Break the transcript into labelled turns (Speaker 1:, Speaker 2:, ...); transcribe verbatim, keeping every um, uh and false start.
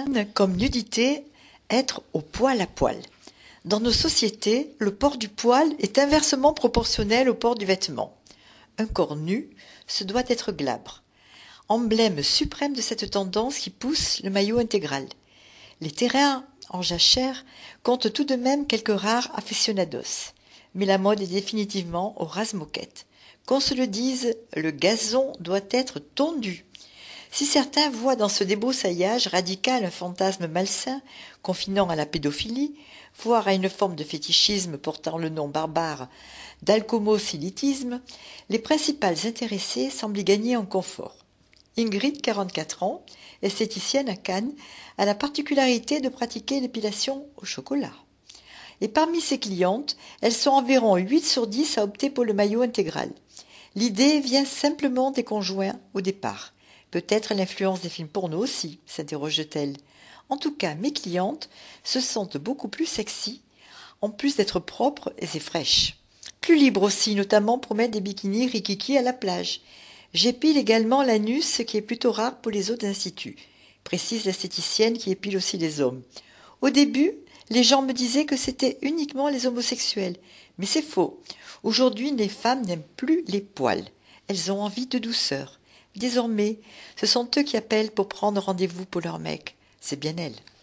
Speaker 1: Comme nudité, être au poil à poil. Dans nos sociétés, le port du poil est inversement proportionnel au port du vêtement. Un corps nu se doit être glabre, emblème suprême de cette tendance qui pousse le maillot intégral. Les terrains en jachère comptent tout de même quelques rares aficionados, mais la mode est définitivement au ras-moquette. Qu'on se le dise, le gazon doit être tondu. Si certains voient dans ce débroussaillage radical un fantasme malsain, confinant à la pédophilie, voire à une forme de fétichisme portant le nom barbare d'alcomosilitisme, les principales intéressées semblent y gagner en confort. Ingrid, quarante-quatre ans, esthéticienne à Cannes, a la particularité de pratiquer l'épilation au chocolat. Et parmi ses clientes, elles sont environ huit sur dix à opter pour le maillot intégral. L'idée vient simplement des conjoints au départ. Peut-être l'influence des films porno aussi, s'interroge-t-elle. En tout cas, mes clientes se sentent beaucoup plus sexy, en plus d'être propres et fraîches. Plus libres aussi, notamment pour mettre des bikinis rikiki à la plage. J'épile également l'anus, ce qui est plutôt rare pour les autres instituts, précise l'esthéticienne qui épile aussi les hommes. Au début, les gens me disaient que c'était uniquement les homosexuels, mais c'est faux. Aujourd'hui, les femmes n'aiment plus les poils. Elles ont envie de douceur. Désormais, ce sont eux qui appellent pour prendre rendez-vous pour leur mec. C'est bien elles.